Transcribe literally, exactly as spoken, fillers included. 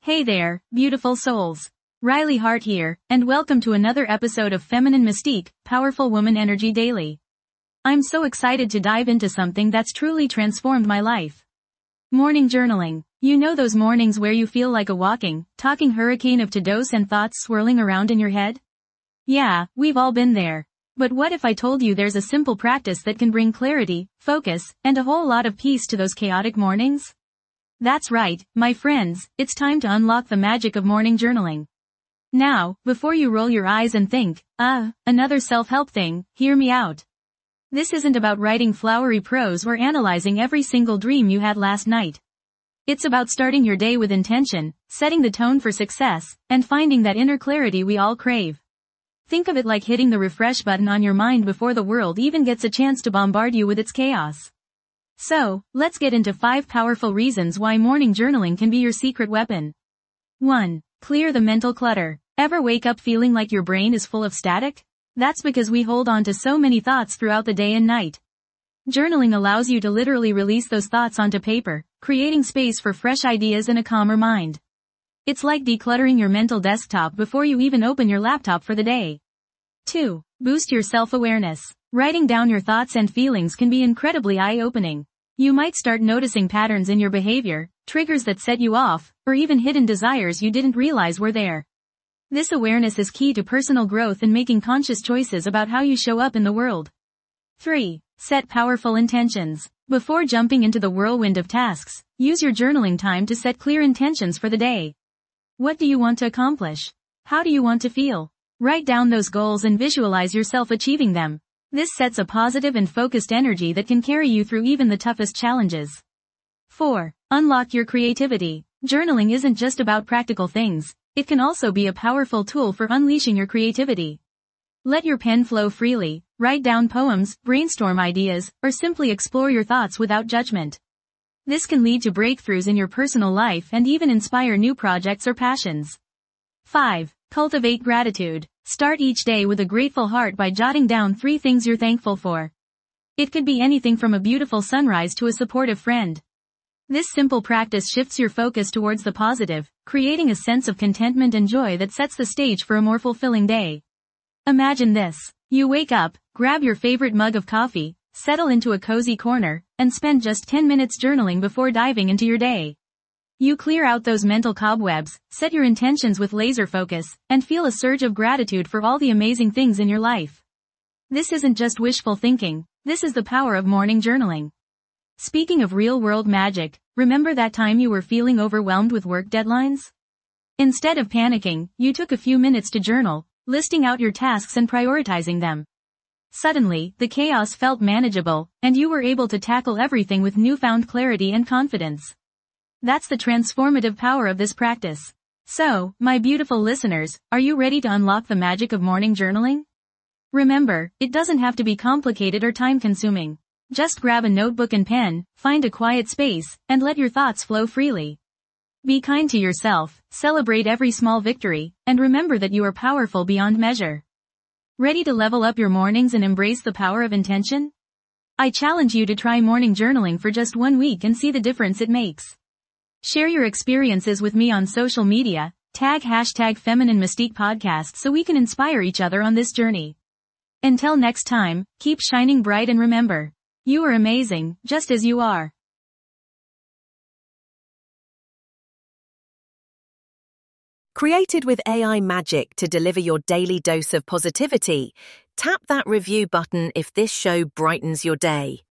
Hey there, beautiful souls. Riley Hart here, and welcome to another episode of Feminine Mystique, Powerful Woman Energy Daily. I'm so excited to dive into something that's truly transformed my life. Morning journaling. You know those mornings where you feel like a walking, talking hurricane of to-dos and thoughts swirling around in your head? Yeah, we've all been there. But what if I told you there's a simple practice that can bring clarity, focus, and a whole lot of peace to those chaotic mornings? That's right, my friends, it's time to unlock the magic of morning journaling. Now, before you roll your eyes and think, ah, another self-help thing, hear me out. This isn't about writing flowery prose or analyzing every single dream you had last night. It's about starting your day with intention, setting the tone for success, and finding that inner clarity we all crave. Think of it like hitting the refresh button on your mind before the world even gets a chance to bombard you with its chaos. So, let's get into five powerful reasons why morning journaling can be your secret weapon. one. Clear the mental clutter. Ever wake up feeling like your brain is full of static? That's because we hold on to so many thoughts throughout the day and night. Journaling allows you to literally release those thoughts onto paper, creating space for fresh ideas and a calmer mind. It's like decluttering your mental desktop before you even open your laptop for the day. two. Boost your self-awareness. Writing down your thoughts and feelings can be incredibly eye-opening. You might start noticing patterns in your behavior, triggers that set you off, or even hidden desires you didn't realize were there. This awareness is key to personal growth and making conscious choices about how you show up in the world. three. Set powerful intentions. Before jumping into the whirlwind of tasks, use your journaling time to set clear intentions for the day. What do you want to accomplish? How do you want to feel? Write down those goals and visualize yourself achieving them. This sets a positive and focused energy that can carry you through even the toughest challenges. four. Unlock your creativity. Journaling isn't just about practical things, it can also be a powerful tool for unleashing your creativity. Let your pen flow freely, write down poems, brainstorm ideas, or simply explore your thoughts without judgment. This can lead to breakthroughs in your personal life and even inspire new projects or passions. five. Cultivate gratitude. Start each day with a grateful heart by jotting down three things you're thankful for. It could be anything from a beautiful sunrise to a supportive friend. This simple practice shifts your focus towards the positive, creating a sense of contentment and joy that sets the stage for a more fulfilling day. Imagine this. You wake up, grab your favorite mug of coffee, settle into a cozy corner, and spend just ten minutes journaling before diving into your day. You clear out those mental cobwebs, set your intentions with laser focus, and feel a surge of gratitude for all the amazing things in your life. This isn't just wishful thinking, this is the power of morning journaling. Speaking of real-world magic, remember that time you were feeling overwhelmed with work deadlines? Instead of panicking, you took a few minutes to journal, listing out your tasks and prioritizing them. Suddenly, the chaos felt manageable, and you were able to tackle everything with newfound clarity and confidence. That's the transformative power of this practice. So, my beautiful listeners, are you ready to unlock the magic of morning journaling? Remember, it doesn't have to be complicated or time-consuming. Just grab a notebook and pen, find a quiet space, and let your thoughts flow freely. Be kind to yourself, celebrate every small victory, and remember that you are powerful beyond measure. Ready to level up your mornings and embrace the power of intention? I challenge you to try morning journaling for just one week and see the difference it makes. Share your experiences with me on social media, tag hashtag Feminine Mystique Podcast so we can inspire each other on this journey. Until next time, keep shining bright and remember, you are amazing, just as you are. Created with A I magic to deliver your daily dose of positivity, tap that review button if this show brightens your day.